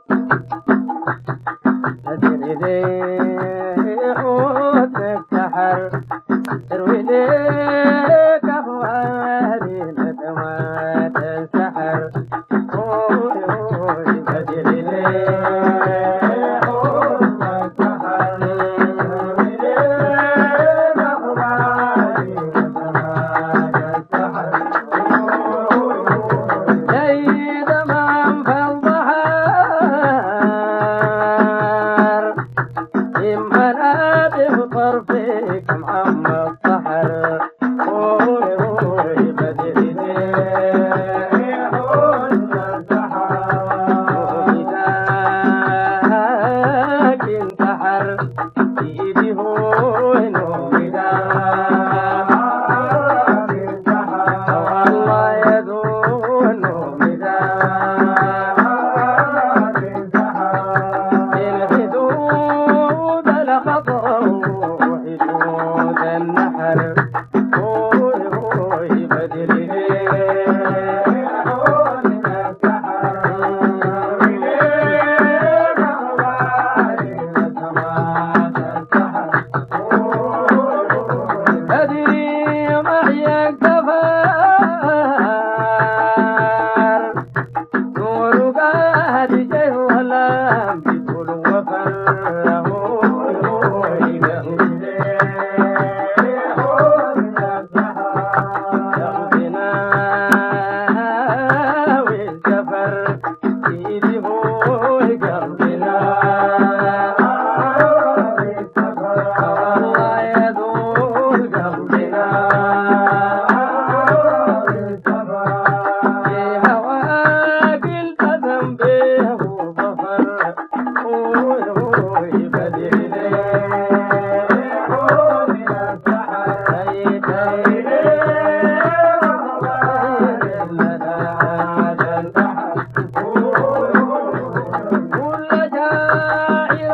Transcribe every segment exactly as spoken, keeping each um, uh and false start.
أدري ليه عودك سحر تروي ليك أهوالي ندمات السحر أوي أوي أدري ليه عودك سحر تروي ليك أهوالي ندمات السحر زي زمان في الظهر يمهنا بطرفك معمى السحر أوي أوي بدري ليه عودنا السحر وإذاك انتحر بإيدي هو نومي داك والله يدون نومي داك الحدود لخطأوا حدود النحر أوي أوي بدري ليه عودنا السحر ليه أهوالي ندمات السحر أدري معي الكفار نور قاد جهولا بكل وفر أوي أوي بدري ليه عودنا السحر يغفنا والسفر إيدي هو قلبنا والله يدور قلبنا في هواك التزم به وظفر أوي أوي بدري ليه عودنا السحر أي تاي كل شاعر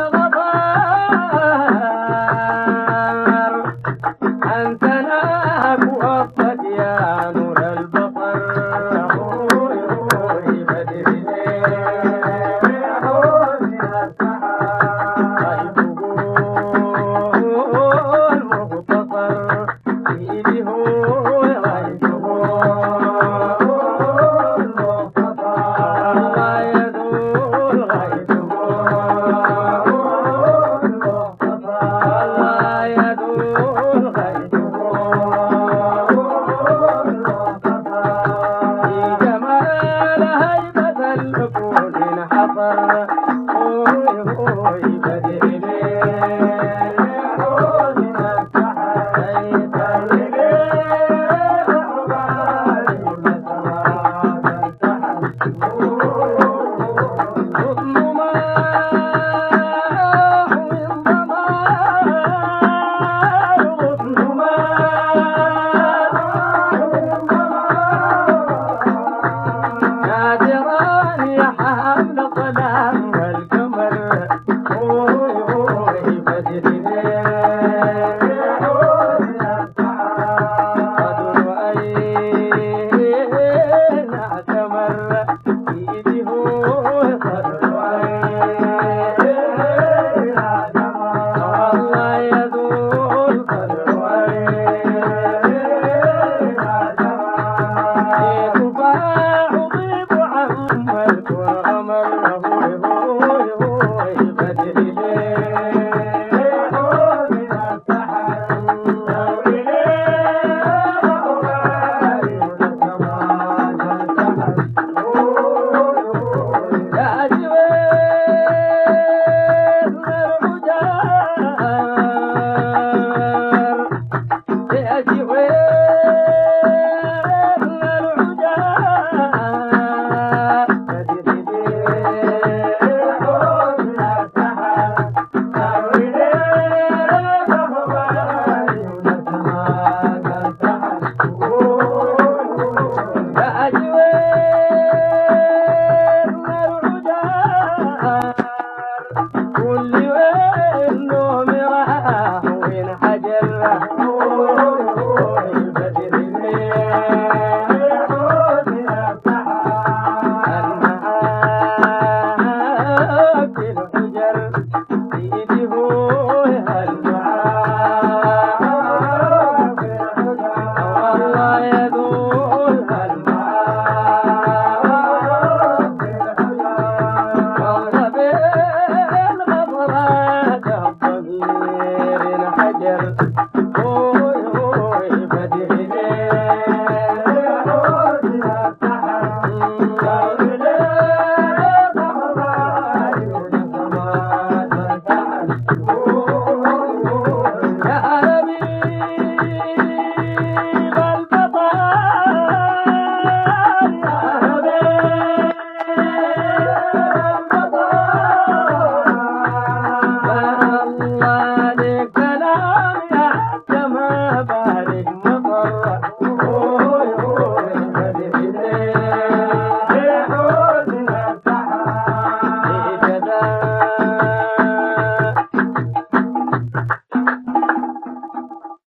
غفار أنت ناك وقفت يا نور البصر أوي أوي بدري ليه عودنا السحر غيبه المختصر إيدي هو غيبه المختصر الله يدور غيبه المختصر الله يدور غيبه المختصر في جمال هيبة الكون انحصر أوي أوي بدري ليه عودنا السحر أي تاي أهوالي ندمات السحر حضن ماء من ضمار غصن ماء من ضمار نادران يا حامل الظلام والقمر أوي أوي بدري ليه عودنا السحر قدر أين اعتمر إيدي هو قدر أين اعتمر والله يدور قدر أين اعتمر فيك باع ضيب عمر والغمر أوي أوي أوي بدري ليه عودنا السحر أوي ليه أهوالي ندمات السحر يا جويل العجار يا جويل العجار بدري ليه عودنا السحر أوي ليه أهوالي ندمات السحر يا جويل العجار كل وين نوم راح وين حجر